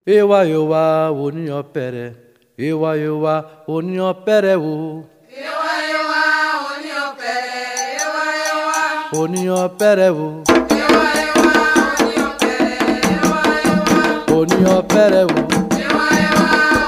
Ewa ewa oniyan pere, ewa ewa oniyan pere wo. Ewa ewa oniyan pere, ewa ewa Oniyan pere wo. ewa ewa oniyan pere, ewa ewa Oniyan pere wo. ewa ewa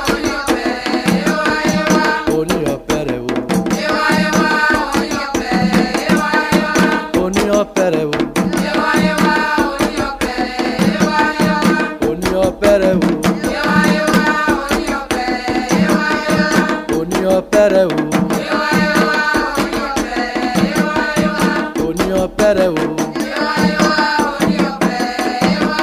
oniyan pere, ewa ewa Oniyan pere wo. oniyan pere, ewa ewa Oniyan pere wo. ewa ewa oniyan pere, ewa ewa Oniyan pere wo. ewa ewa oniyan pere, ewa ewa Oniyan pere wo. ewa ewa oniyan pere, ewa ewa Oniyan pere wo. ewa ewa oniyan pere, ewa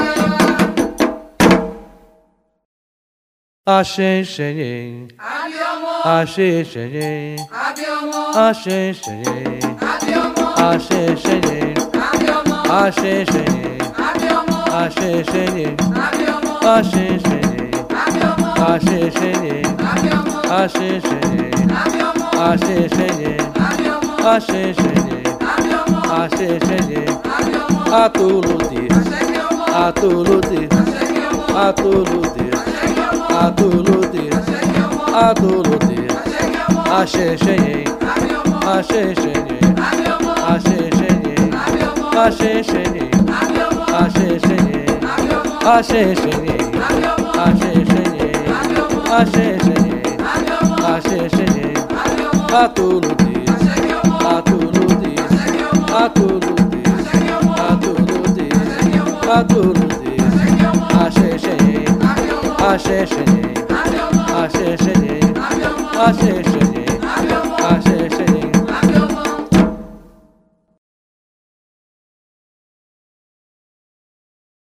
ewa. Ashenye, Abiomo, ashenye, abiomo, ashenye, abiomo, ashenye, abiomo, ashenye, abiomo, ashenye, abiomo, ashenye, abiomo, ashenye, abiomo, ashenye, abiomo, ashenye, abiomo, ashenye, abiomo, ashenye, abiomo, atolode, abiomo, atolode, abiomo, atolode, abiomo, atolode, abiomo, atolode, abiomo, ashenye, abiomo, ashenye, abiomo, ashenye, abiomo, ashenye, abiomo, ashenye, abiomo, ashenye, abiomo, ashenye, abiomo, ashenye, abiomo, ashenye, abiomo, atolode, abiomo, atolode, abiomo, atolode, abiomo, atolode, abiomo, atolode, abiomo, ashenye, abiomo, ashenye, abiomo, ashenye, abiomo, ashenye, abiomo, ashenye,